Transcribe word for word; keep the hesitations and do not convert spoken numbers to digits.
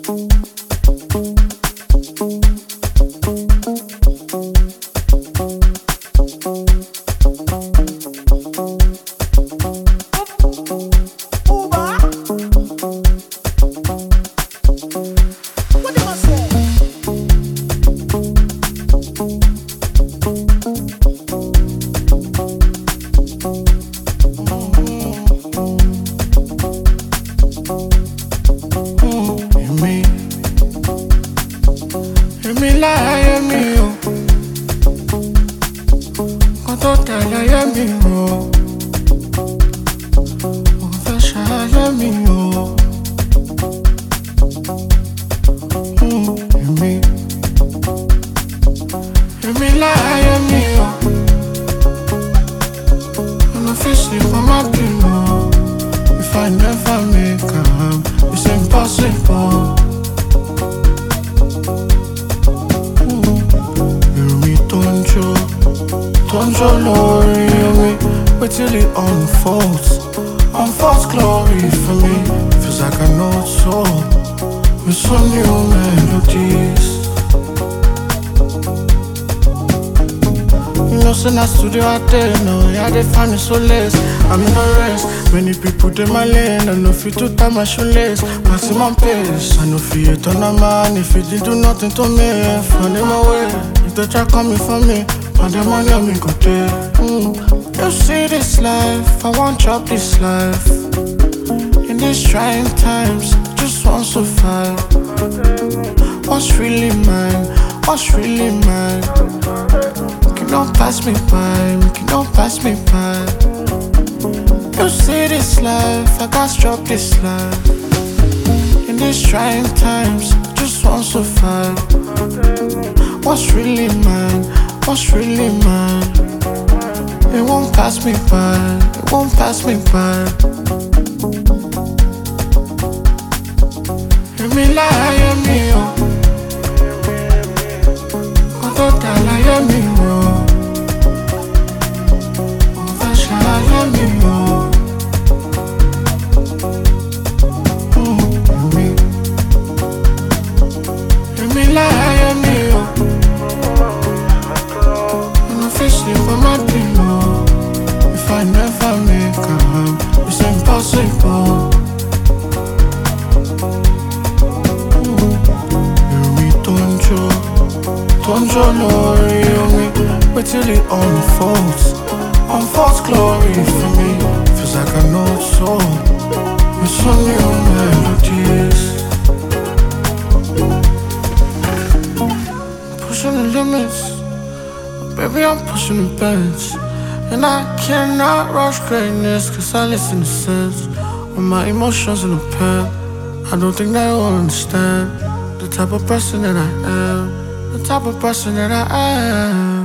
Mi láyé mi o, kó tó tẹ̀lé mi o, ó fẹ́ ṣayé mi o. Èmi, èmi láyé mi o, ọ̀nà fèsì wọn má bínú. If I never make am, it's impossible. Tonjo lórí omi, wait till it unfolds. Unfolds glory for me, feels like I know it's so. With some new melodies. You know, say na studio I dey now, yeah, they find me so less. I'm in a race, many people dey my lane. I know fit to tie my shoelace, maximum pace. I know fit turn a man if he did do nothing to me. Find my way, if they try coming for me. And the money on me go there. Mm. You see this life, I want chop this life. In these trying times, just want to survive. What's really mine? What's really mine? Cannot pass me by, cannot pass me by. You see this life, I got chop this life. In these trying times, just want to survive. What's really mine? What's really mine? It won't pass me by, it won't pass me by. Èmi láyé mi o, kó tó tẹ̀lé mi o, ó fẹ́ ṣayé mi o. Èmi, èmi láyé mi o. If I never make am, it's impossible. Èmi tonjo, tonjo lórí omi, wait till it unfolds. Unfolds glory for me, feels like I know it's so. With some new melodies. Pushing the limits. Baby, I'm pushing the bench. And I cannot rush greatness, cause I listen to sense. With my emotions in a pen, I don't think they will understand the type of person that I am. The type of person that I am.